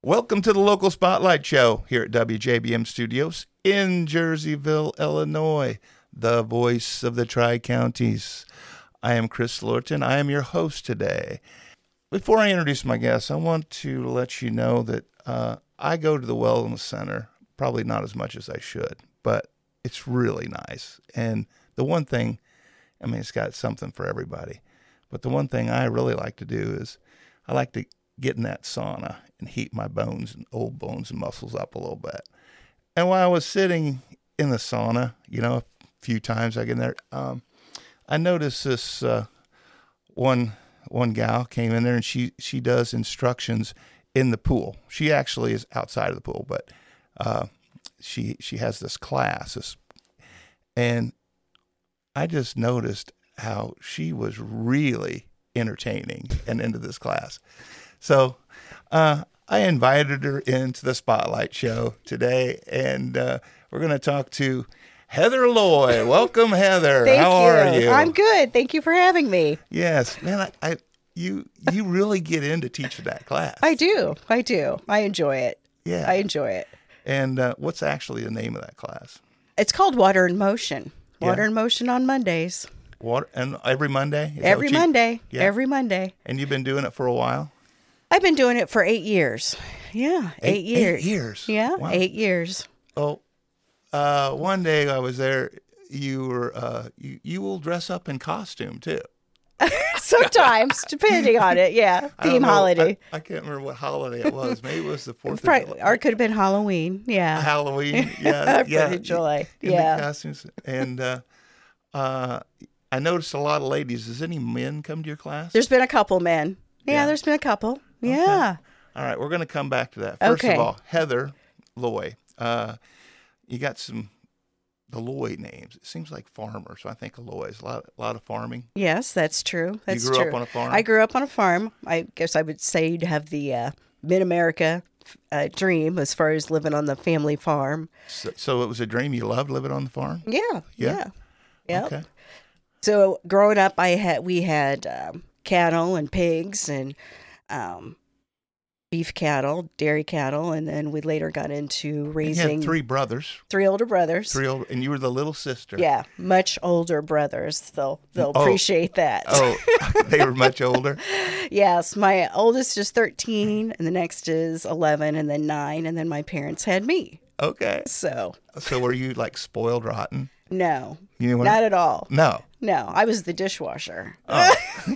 Welcome to the Local Spotlight Show here at WJBM Studios in Jerseyville, Illinois, the voice of the Tri-Counties. I am Chris Lorton. I am your host today. Before I introduce my guests, I want to let you know that I go to the Wellness Center, probably not as much as I should, but it's really nice. And the one thing, it's got something for everybody, but the one thing I really like to do is I like to get in that sauna and heat my old bones and muscles up a little bit. And while I was sitting in the sauna, a few times I get in there, I noticed this one gal came in there and she does instructions in the pool. She actually is outside of the pool, but she has this class, and I just noticed how she was really entertaining and into this class. So I invited her into the Spotlight Show today, and we're going to talk to Heather Loy. Welcome, Heather. How are you? I'm good. Thank you for having me. Yes, man. You really get into teaching that class. I do. I enjoy it. Yeah, I enjoy it. And what's actually the name of that class? It's called Water in Motion. Water Yeah. in Motion on Mondays. And every Monday? Every Monday. Yeah. Every Monday. And you've been doing it for a while? I've been doing it for 8 years. Yeah, 8 years. 8 years? Yeah, Wow. 8 years. Oh, one day I was there. You were you will dress up in costume too. Sometimes, depending on it. Yeah, I don't theme know. holiday. I can't remember what holiday it was. Maybe it was the 4th of July. Or it could have been Halloween. Yeah. Halloween. Yeah, yeah. 4th of July. In Yeah. the costumes. And I noticed a lot of ladies. Does any men come to your class? There's been a couple men. Yeah. Yeah, there's been a couple. Yeah. All right, we're going to come back to that. First Okay. of all, Heather Loy. You got the Loy names. It seems like farmers, so I think of Loy's. A lot of farming. Yes, that's true. That's grew up true. on a farm? I grew up on a farm. I guess I would say you'd have the mid-America dream as far as living on the family farm. So it was a dream you loved, living on the farm? Yeah. Yeah. Yep. Okay. So growing up, we had cattle and pigs and beef cattle, dairy cattle, and then we later got into You raising had 3 brothers. 3 older brothers. And you were the little sister. Yeah, much older brothers. They'll Oh. appreciate that. Oh, they were much older? Yes, my oldest is 13, and the next is 11, and then 9, and then my parents had me. Okay. So, So were you like spoiled rotten? no, You know what? not at all. No. No, I was the dishwasher. Oh.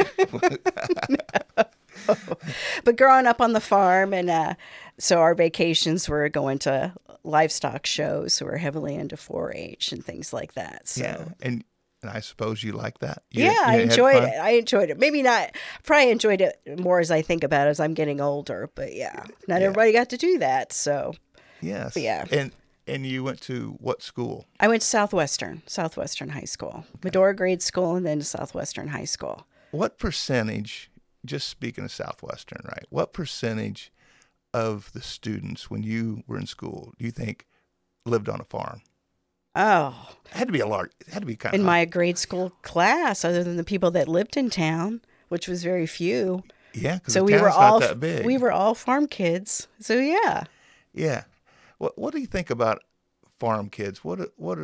But growing up on the farm, and so our vacations were going to livestock shows, so we're heavily into 4-H and things like that. So. Yeah. And I suppose you like that? I had enjoyed fun? it. I enjoyed it. Maybe not. Probably enjoyed it more as I think about it as I'm getting older. But yeah, not everybody got to do that. So Yes. Yeah. And you went to what school? I went to Southwestern High School, Medora Grade School, and then to Southwestern High School. What percentage, just speaking of Southwestern, right? What percentage of the students when you were in school do you think lived on a farm? Oh, It had to be kind of in my grade school class, other than the people that lived in town, which was very few. Yeah, because So the we town's were not all that big. we were all farm kids. So yeah. Yeah. What do you think about farm kids? What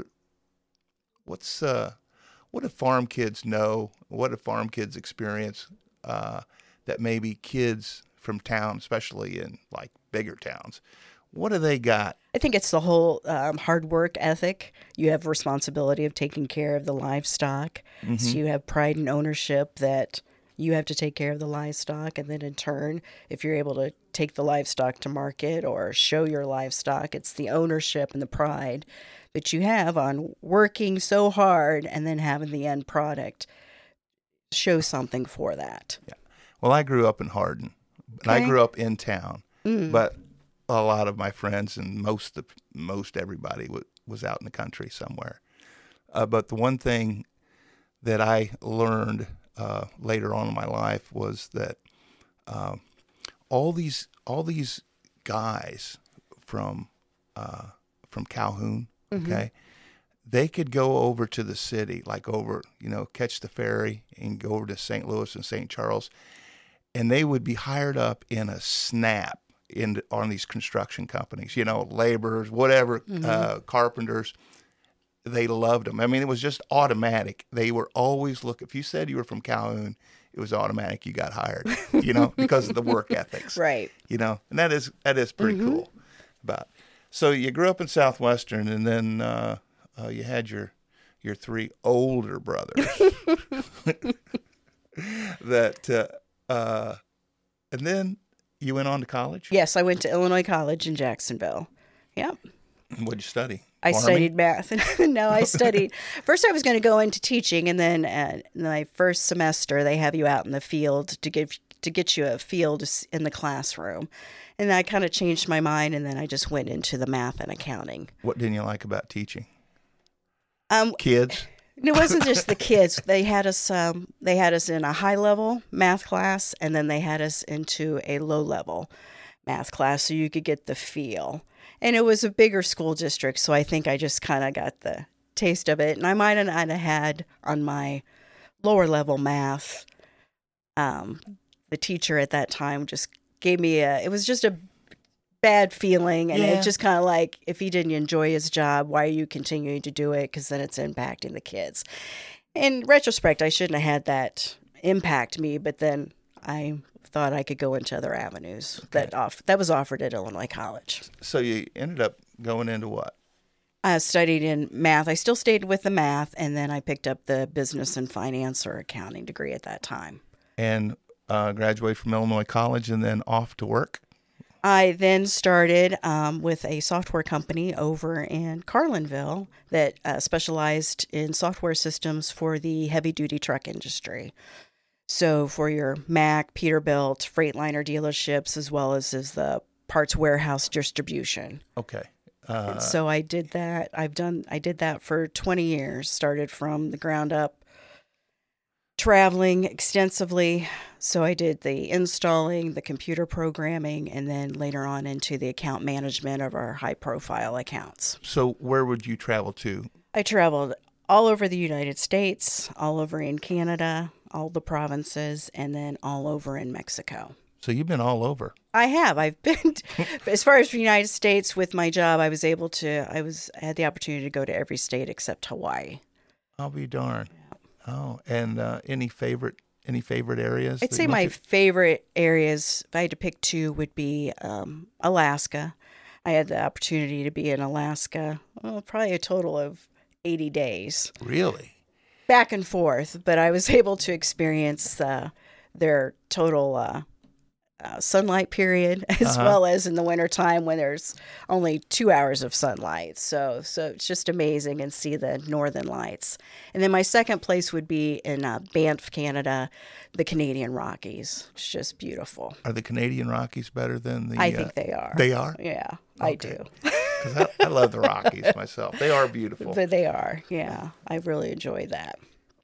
do farm kids know? What do farm kids experience that maybe kids from town, especially in like bigger towns, what do they got? I think it's the whole hard work ethic. You have responsibility of taking care of the livestock. So you have pride and ownership that you have to take care of the livestock. And then in turn, if you're able to take the livestock to market or show your livestock, it's the ownership and the pride that you have on working so hard and then having the end product show something for that. Yeah. Well, I grew up in Hardin, and I Okay. grew up in town, but a lot of my friends and most everybody was out in the country somewhere. But the one thing that I learned later on in my life was that all these guys from Calhoun, okay, they could go over to the city, like catch the ferry and go over to St. Louis and St. Charles, and they would be hired up in a snap on these construction companies, laborers, whatever, carpenters. They loved them. I mean, it was just automatic. They were always looking. If you said you were from Calhoun, it was automatic you got hired, because of the work ethics. Right. And that is pretty cool. So you grew up in Southwestern, and then you had your three older brothers. And then you went on to college? Yes, I went to Illinois College in Jacksonville. Yep. What'd you study? I Farming? studied math. No, I studied. First, I was going to go into teaching, and then in my first semester, they have you out in the field to get you a field in the classroom. And I kind of changed my mind, and then I just went into the math and accounting. What didn't you like about teaching? And Kids? it wasn't just the kids. They had us in a high level math class, and then they had us into a low level math class, so you could get the feel. And it was a bigger school district, so I think I just kind of got the taste of it. And I might have had on my lower level math, the teacher at that time just gave me it was just a bad feeling. And it just kind of like, if he didn't enjoy his job, why are you continuing to do it? Because then it's impacting the kids. In retrospect, I shouldn't have had that impact me, but then I thought I could go into other avenues that was offered at Illinois College. So you ended up going into what? I studied in math. I still stayed with the math, and then I picked up the business and finance or accounting degree at that time. And graduated from Illinois College and then off to work? I then started with a software company over in Carlinville that specialized in software systems for the heavy-duty truck industry. So for your Mack, Peterbilt, Freightliner dealerships, as well as the parts warehouse distribution. Okay. And so I did that. I did that for 20 years, started from the ground up, traveling extensively. So I did the installing, the computer programming, and then later on into the account management of our high-profile accounts. So where would you travel to? I traveled all over the United States, all over in Canada, all the provinces, and then all over in Mexico. So you've been all over. I have. I've been, as far as the United States with my job, I had the opportunity to go to every state except Hawaii. I'll be darned. Yeah. Oh, and any favorite areas? I'd say my favorite areas, if I had to pick two, would be Alaska. I had the opportunity to be in Alaska, probably a total of 80 days. Really? Back and forth, but I was able to experience their total sunlight period, as well as in the wintertime when there's only 2 hours of sunlight. So it's just amazing, and see the northern lights. And then my second place would be in Banff, Canada, the Canadian Rockies. It's just beautiful. Are the Canadian Rockies better than the... I think they are. They are? Yeah, okay. I do. Because I love the Rockies myself. They are beautiful. But they are, yeah. I really enjoy that.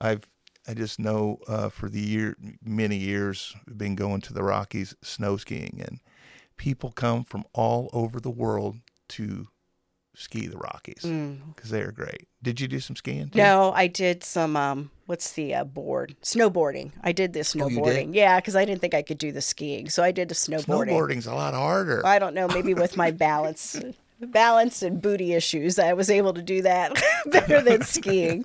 I just know for many years, been going to the Rockies snow skiing, and people come from all over the world to ski the Rockies because they are great. Did you do some skiing too? No, I did some, what's the board? Snowboarding. I did the snowboarding. Oh, you did? Yeah, because I didn't think I could do the skiing. So I did the snowboarding. Snowboarding's a lot harder. I don't know, maybe with my balance and booty issues, I was able to do that better than skiing.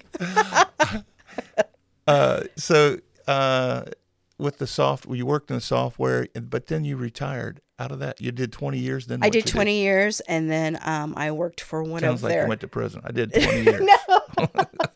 With you worked in the software, but then you retired out of that. You did 20 years. Then I did 20 years, and then I worked for one Sounds of like their... you went to prison. I did 20 years. No.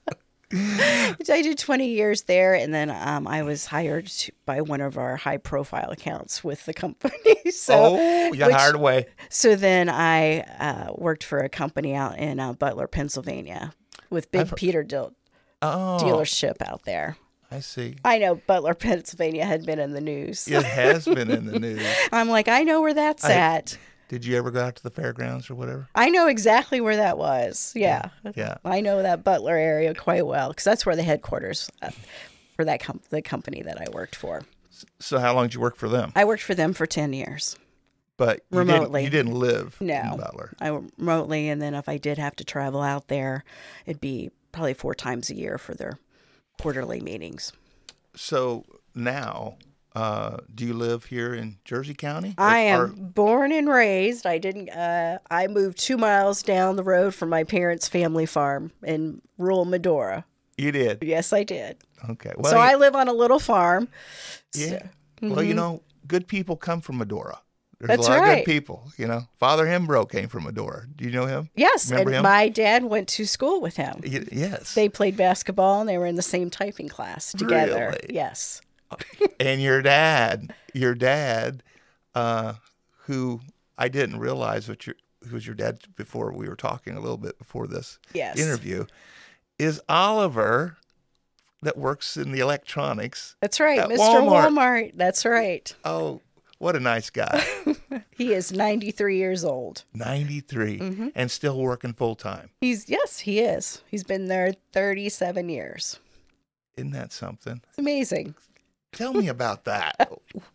I did 20 years there, and then I was hired by one of our high-profile accounts with the company. You got hired away. So then I worked for a company out in Butler, Pennsylvania, with Big Peterbilt dealership out there. I see. I know Butler, Pennsylvania had been in the news. It has been in the news. I'm like, I know where that's at. Did you ever go out to the fairgrounds or whatever? I know exactly where that was. Yeah. I know that Butler area quite well because that's where the headquarters for the company that I worked for. So how long did you work for them? I worked for them for 10 years. But remotely. You didn't live in Butler. I remotely, and then if I did have to travel out there, it'd be probably 4 times a year for their quarterly meetings. So now do you live here in Jersey County? I am born and raised. I didn't. I moved 2 miles down the road from my parents' family farm in rural Medora. You did? Yes, I did. Okay. Well, So I live on a little farm. yeah. Well, you know, good people come from Medora. There's That's a lot of right. good people, you know. Father Hembro came from Medora. Do you know him? Yes, Remember and him? my dad went to school with him. Yes. They played basketball and they were in the same typing class together. Really? Yes. And your dad, who I didn't realize who was your dad before we were talking a little bit before this Yes. interview, is Oliver that works in the electronics. That's right, At Mr. Walmart. Walmart. That's right. Oh, what a nice guy. He is 93 years old. 93 and still working full time. Yes, he is. He's been there 37 years. Isn't that something? It's amazing. Tell me about that.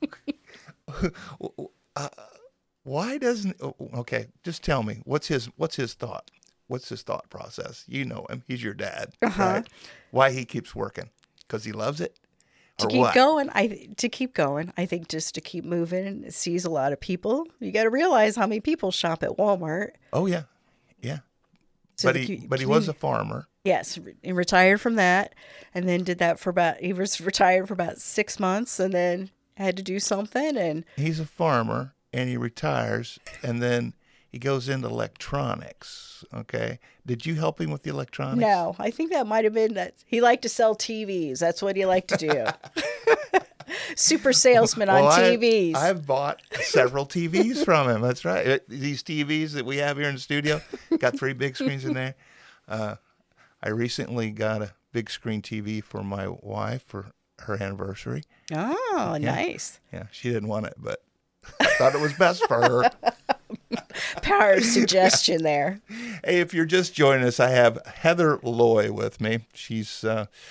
Why doesn't? Okay, just tell me what's his thought. What's his thought process? You know him. He's your dad, right? Why he keeps working? Because he loves it, To or keep what? going, I think just to keep moving. It sees a lot of people. You got to realize how many people shop at Walmart. Oh yeah, yeah. So But the he was a farmer. Yes, he retired from that, and then did that for he was retired for about 6 months, and then had to do something. And He's a farmer, and he retires, and then he goes into electronics. Okay, did you help him with the electronics? no, I think that might have been that he liked to sell TVs. That's what he liked to do. Super salesman on TVs. I've bought several TVs from him. That's right. These TVs that we have here in the studio got 3 big screens in there. I recently got a big screen TV for my wife for her anniversary. Oh, nice. Yeah, she didn't want it, but I thought it was best for her. Power of suggestion there. Hey, if you're just joining us, I have Heather Loy with me. She's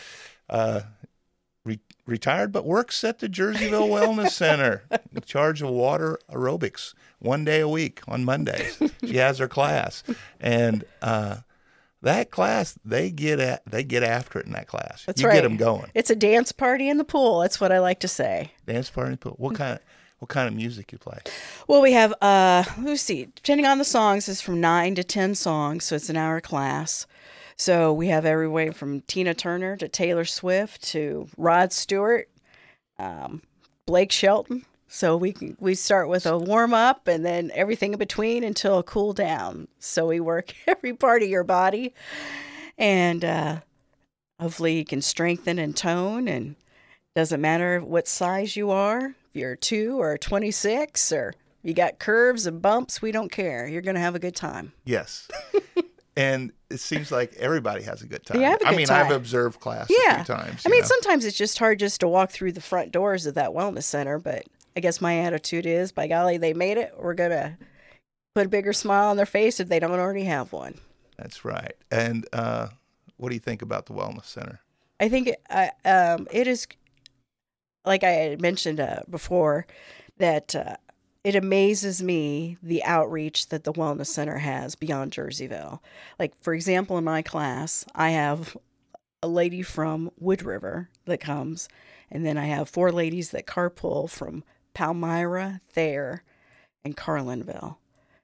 retired but works at the Jerseyville Wellness Center in charge of water aerobics 1 day a week on Mondays. She has her class, and that class they get after it in that class. That's you right. get them going. It's a dance party in the pool. That's what I like to say. Dance party. What kind of music you play? Well, we have, let's see, depending on the songs, it's from 9 to 10 songs, so it's an hour class. So we have every way from Tina Turner to Taylor Swift to Rod Stewart, Blake Shelton. So we start with a warm up and then everything in between until a cool down. So we work every part of your body, and hopefully you can strengthen and tone. And doesn't matter what size you are, if you're 2 or 26 or you got curves and bumps, we don't care. You're going to have a good time. Yes. And it seems like everybody has a good time. You have a good I've time. observed class Yeah. a few times. I mean, sometimes it's just hard just to walk through the front doors of that wellness center, but I guess my attitude is, by golly, they made it. We're going to put a bigger smile on their face if they don't already have one. That's right. And what do you think about the wellness center? I think it is, like I had mentioned before, that it amazes me the outreach that the wellness center has beyond Jerseyville. Like, for example, in my class, I have a lady from Wood River that comes, and then I have 4 ladies that carpool from Palmyra, Thayer, and Carlinville.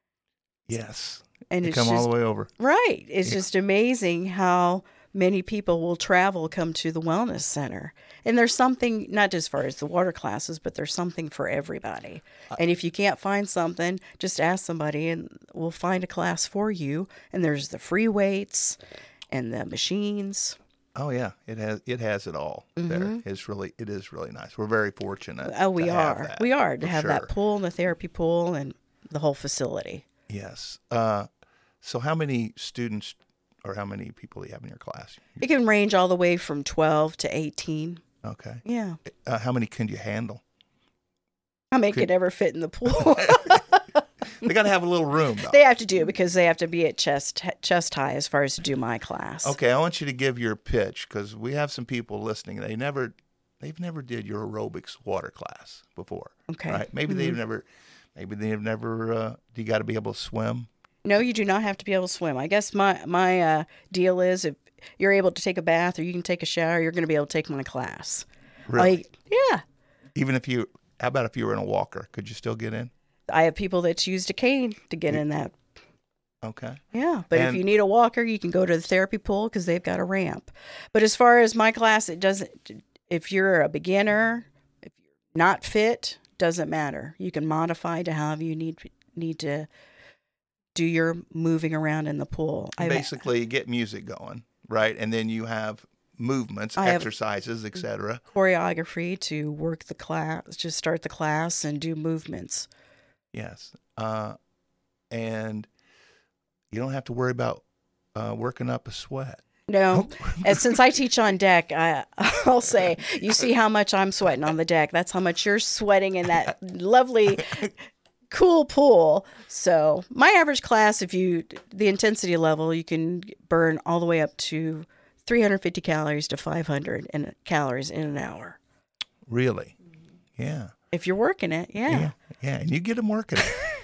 Yes. And They it's come all just the way over. right. It's just amazing how many people will come to the wellness center. And there's something, not as far as the water classes, but there's something for everybody. And if you can't find something, just ask somebody and we'll find a class for you. And there's the free weights and the machines. Oh yeah, it has it all there. It is really nice. We're very fortunate. Oh, we to have are. that, We are to for have sure. that pool and the therapy pool and the whole facility. Yes. So how many students or how many people do you have in your class? It can range all the way from 12 to 18. Okay. Yeah. How many can you handle? How many could ever fit in the pool? They got to have a little room, though. They have to do, because they have to be at chest high as far as to do my class. Okay, I want you to give your pitch because we have some people listening. They've never did your aerobics water class before. Okay. Right? Maybe they've never. You got to be able to swim. No, you do not have to be able to swim. I guess my deal is, if you're able to take a bath or you can take a shower, you're going to be able to take my class. Really? Yeah. Even if you, how about if you were in a walker? Could you still get in? I have people that used a cane to get in that. Okay. Yeah, but if And- you need a walker, you can go to the therapy pool because they've got a ramp. But as far as my class, it doesn't. If you're a beginner, if you're not fit, doesn't matter. You can modify to however you need to do your moving around in the pool. Basically, get music going, right? And then you have movements, I have- exercises, etc. choreography to work the class, just start the class and do movements. Yes. And you don't have to worry about working up a sweat. No, and since I teach on deck, I'll say, you see how much I'm sweating on the deck. That's how much you're sweating in that lovely, cool pool. So my average class, the intensity level, you can burn all the way up to 350 calories to 500 calories in an hour. Really? Yeah. If you're working it, yeah. Yeah. And you get them working.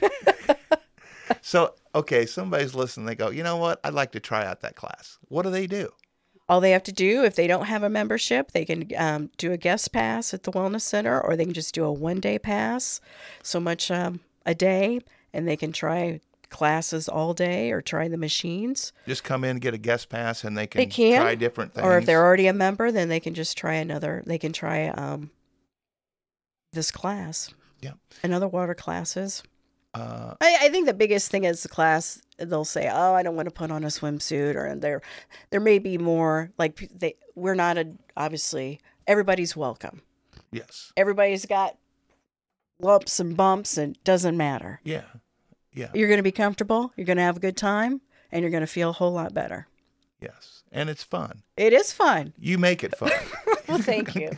So, okay, somebody's listening. They go, you know what? I'd like to try out that class. What do they do? All they have to do, if they don't have a membership, they can do a guest pass at the Wellness Center, or they can just do a one-day pass, so much a day, and they can try classes all day or try the machines. Just come in and get a guest pass, and they can can. try different things. Or if they're already a member, then they can just try they can try this class. Yeah. And other water classes. I think the biggest thing is the class, they'll say, oh, I don't want to put on a swimsuit, or there may be more, like we're not obviously, everybody's welcome. Yes. Everybody's got lumps and bumps, and it doesn't matter. Yeah. Yeah. You're going to be comfortable, you're going to have a good time, and you're going to feel a whole lot better. Yes. And it's fun. It is fun. You make it fun. Well, thank you.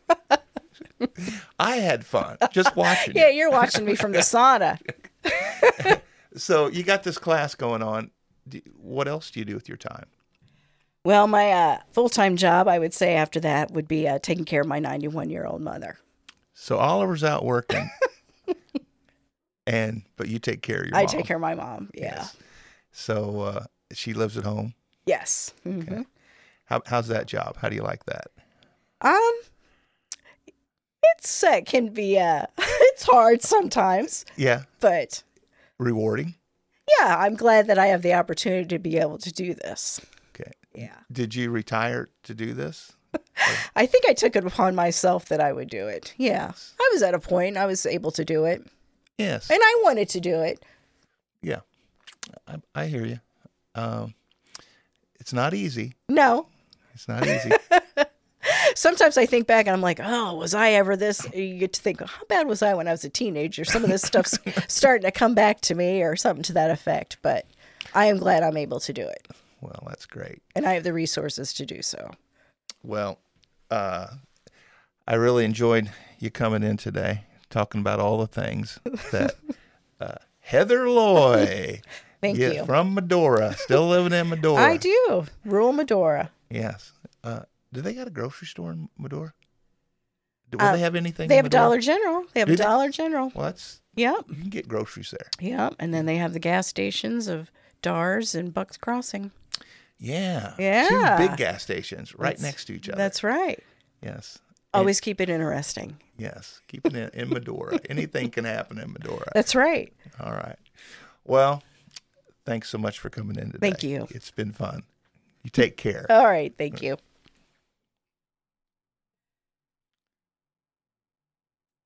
I had fun just watching Yeah, you. you're watching me from the sauna. So you got this class going on. What else do you do with your time? Well, my full-time job, I would say after that, would be taking care of my 91-year-old mother. So Oliver's out working, but you take care of your mom. I take care of my mom, yeah. Yes. So she lives at home. Yes. Mm-hmm. How's that job? How do you like that? It's can be it's hard sometimes, Yeah. but Rewarding. yeah, I'm glad that I have the opportunity to be able to do this. Okay. Yeah. Did you retire to do this? I think I took it upon myself that I would do it. Yeah. I was at a point I was able to do it, Yes. and I wanted to do it. Yeah. I hear you. It's not easy. No. It's not easy. Sometimes I think back and I'm like, oh, was I ever this? You get to think, how bad was I when I was a teenager? Some of this stuff's starting to come back to me, or something to that effect. But I am glad I'm able to do it. Well, that's great. And I have the resources to do so. Well, I really enjoyed you coming in today, talking about all the things that Heather Loy. Thank you. From Medora, still living in Medora. I do. Rural Medora. Yes. Do they got a grocery store in Medora? Do they have anything? They in have a Medora? Dollar General. They have Do a they? Dollar General. Well, that's Yep. you can get groceries there. Yep. And then they have the gas stations of Dars and Bucks Crossing. Yeah. Yeah. Two big gas stations right That's- next to each other. That's right. Yes. Always keep it interesting. Yes. Keep it in Medora. Anything can happen in Medora. That's right. All right. Well, thanks so much for coming in today. Thank you. It's been fun. You take care. All right. Thank you.